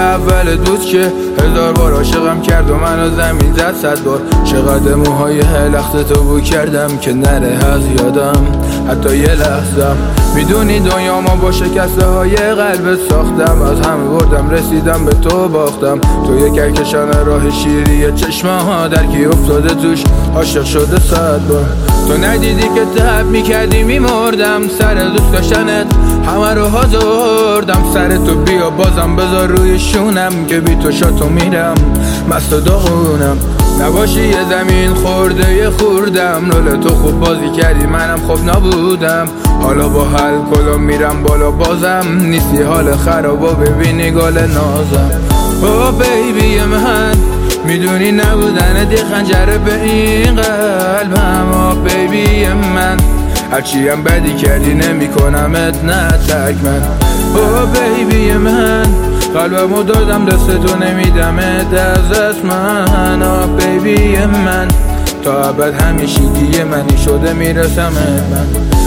اول دوست که 1000 بار عاشقم کرد و منو زمین زد 100 بار. چقدر موهای لخت تو بو کردم که نره از یادم حتی یه لحظم. میدونی دنیا ما با شکسته های قلبت ساختم، از همه بردم رسیدم به تو باختم. تو یک کهکشان راه شیری چشمه ها در کی افتاده توش عاشق شده 100 بار. تو ندیدی که تب میکردی میمردم سر دوست داشتنت، همه رو حاضردم سر تو بیا بازم بذار روی شونم که بی تو شاتو میرم مست و داغونم. نباشی یه زمین خورده یه خوردم، رول تو خوب بازی کردی منم خوب نبودم. حالا با هر کلام میرم بالا بازم نیستی حال خراب و ببینی گل نازم. او بیبی من میدونی نبودن دی خنجره به این قلبم. او بیبی من هرچی هم بدی کردی نمی کنمت نه تک من. او بیبی من قلبمو دادم دست تو نمیدمت از دست من. او بیبی من تا ابد همیشگی منی شده میرسم من.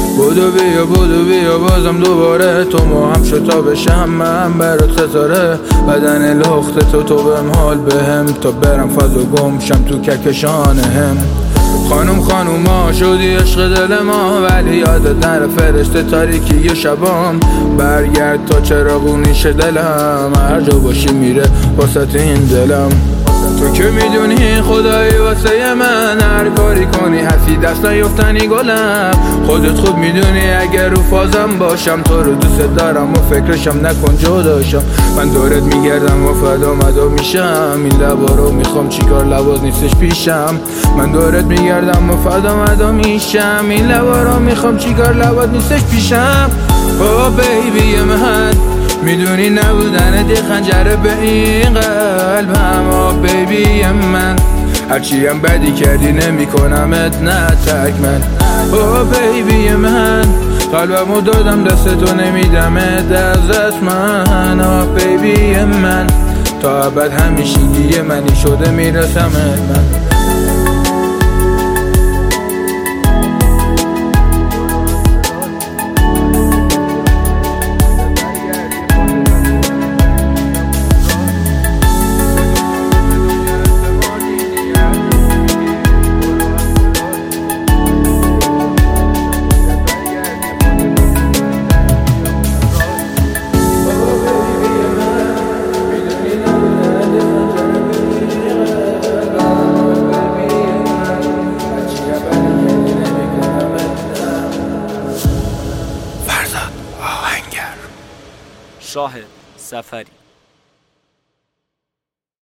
بودو بیا بازم دوباره تو ما هم شتا بشم من برات ستاره. بدن لخت تو بهم حال بهم تا برم فضا گم شم تو کهکشان هم. خانوما شدی عشق دل ما ولی یادت نره فرشته تاریکی و شبام. برگرد تا چراغونیش دلم هر جا باشی میره واسه این دلم. تو که میدونی خدایی واسه من هر کاری کنی حسی دست نیفتنی گلم. خودت خوب میدونی اگر رو فازم باشم تو رو دوست دارم و فکرشم نکن جداشم. من دورت میگردم و فدا مدا میشم این لبا رو میخوام چیکار لباس نیستش پیشم. من دورت میگردم و فدا مدا میشم این لبا رو میخوام چیکار لباس نیستش پیشم. او بیبی من میدونی نبودن دی خنجره به این قلبم. او بیبی من هرچی هم بدی کردی نمی کنمت نه تک من. او بیبی من قلبمو دادم دست تو نمیدمت از دست من. او بیبی من تا ابد همیشگی منی شده میرسم من. شاهد سفری